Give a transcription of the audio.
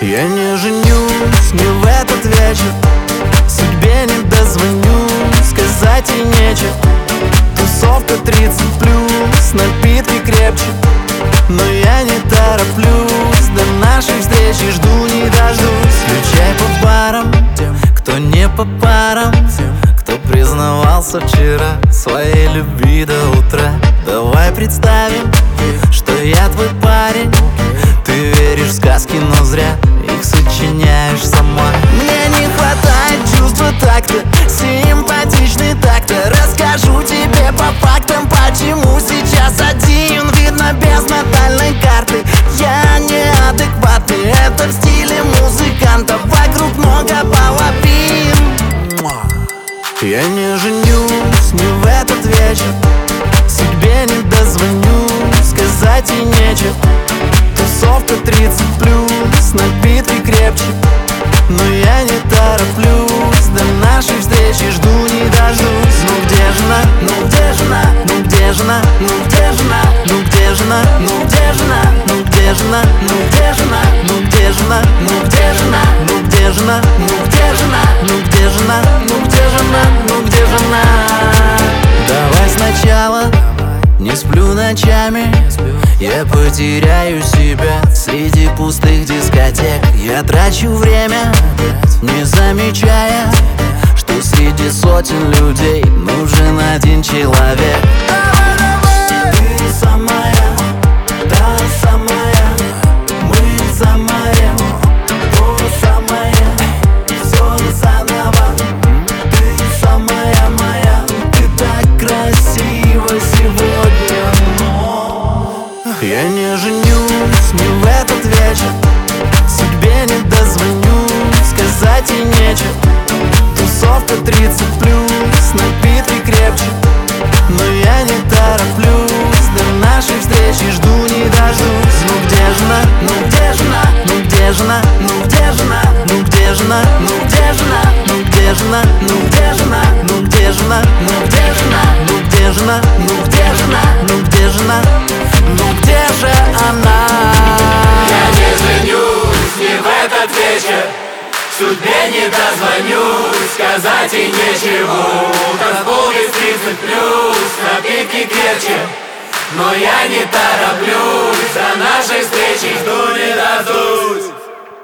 Я не женюсь не в этот вечер, судьбе не дозвоню, сказать ей нечего. Тусовка 30+, напитки крепче, но я не тороплюсь. До нашей встречи жду не дождусь. Включай по парам тем, кто не по парам, тем, кто признавался вчера своей любви до утра. Давай представим, что я твой парень. Ты веришь в сказки, но зря их сочиняешь сама. Мне не хватает чувства такта, симпатичный так-то. Расскажу тебе по фактам, почему сейчас один. Видно без натальной карты, я неадекватный. Это в стиле музыкантов, вокруг много половин. Я не женюсь не в этот вечер, судьбе не дозвоню, сказать ей нечего. Тусовка 30+, напитки крепче, но я не тороплюсь. До нашей встречи жду не дождусь. Ну где же она? Ну где же она? Ну где же она? Ну где же она? Ну где же она? Ну где же она? Ну где же она? Ну где же она? Ну где же она? Ну где же она? Ну где же она? Ну где же она? Ну где же она? Ну где же она? Ну где же она? Давай сначала. Не сплю ночами, я потеряю себя среди пустых дискотек. Я трачу время, не замечая, что среди сотен людей нужен один человек. Ты самая, та самая, мы замарим то самое, все заново. Ты самая моя, ты так красива сегодня. Я не женюсь не в этот вечер, судьбе не дозвоню, сказать ей нечего. Тусовка 30+, напитки крепче, но я не тороплюсь. До нашей встречи жду не дождусь. Ну где же она? Ну где же она? Ну где же она? Ну где же она? Ну где же она? Ну где же она? Ну где же она? Ну где же она? Ну где же она? Ну где же она? Ну где же она? Ну где же она? Ну где же она? Ну где же она? Я не женюсь не в этот вечер, судьбе не дозвоню, сказать ей ничего. Танцпол без 30+, напитки крепче, но я не тороплюсь. До нашей встречи жду не дождусь.